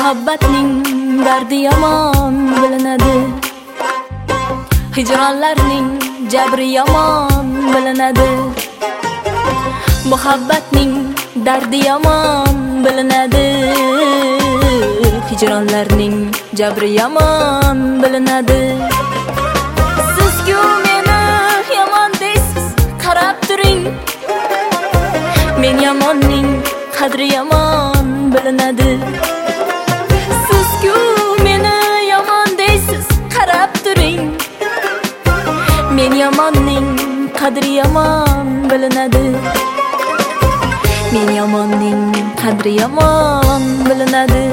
Muhabbatning dardi yomon bilinadi. Hijronlarning jabri yomon bilinadi. Muhabbatning dardi yomon bilinadi. Hijronlarning jabri yomon bilinadi. Siz-ku meni yomon deysiz, qarab turing. Men yomonning qadri yomon bilinadi. Siz-ku meni yomon deysiz, qarab turing. Men yomonning qadri yomon bilinadi. Men yomonning qadri yomon bilinadi.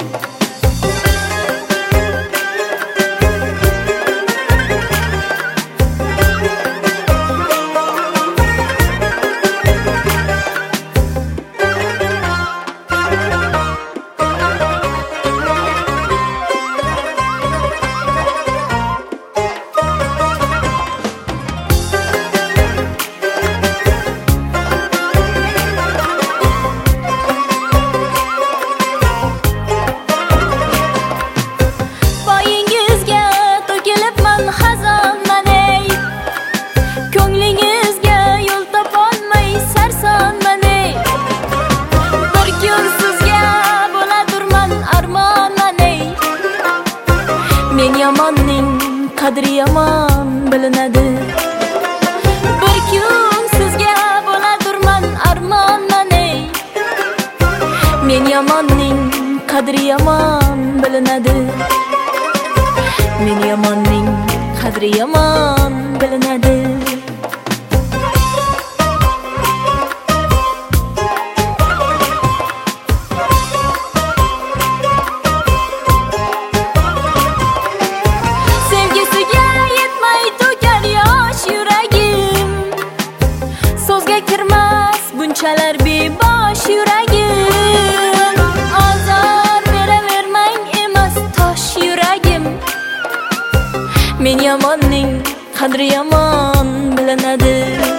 Men yomonning qadri yomon bilinadi. Bir kun sizga bo'ladurman armonman ey. Men yomonning qadri yomon bilinadi. Men yomonning qadri yomon bilinadi. Kirmas bunchalar bebosh yuragim. Azor beravermang emas tosh yuragim. Men yomonning qadri yomon bilinadi.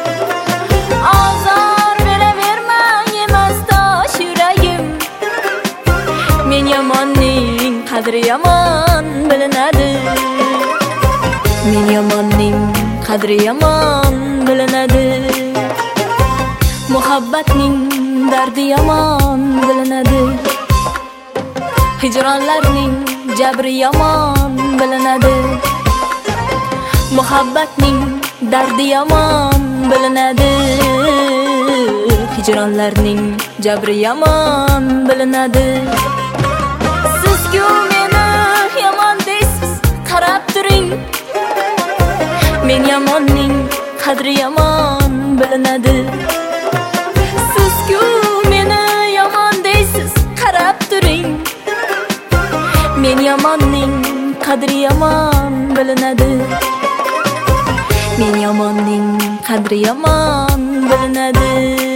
Azor beravermang emas tosh yuragim. Men yomonning qadri yomon bilinadi. Men yomonning qadri yomon bilinadi. Muhabbatning dardi yomon bilinadi. Hijronlarning jabri yomon bilinadi. Muhabbatning dardi yomon bilinadi. Hijronlarning jabri yomon bilinadi. Siz-ku meni yomon deysiz, qarab turing. Men yomonning qadri yomon bilinadi. Men yomonning qadri yomon bilinadi. Men yomonning qadri yomon bilinadi.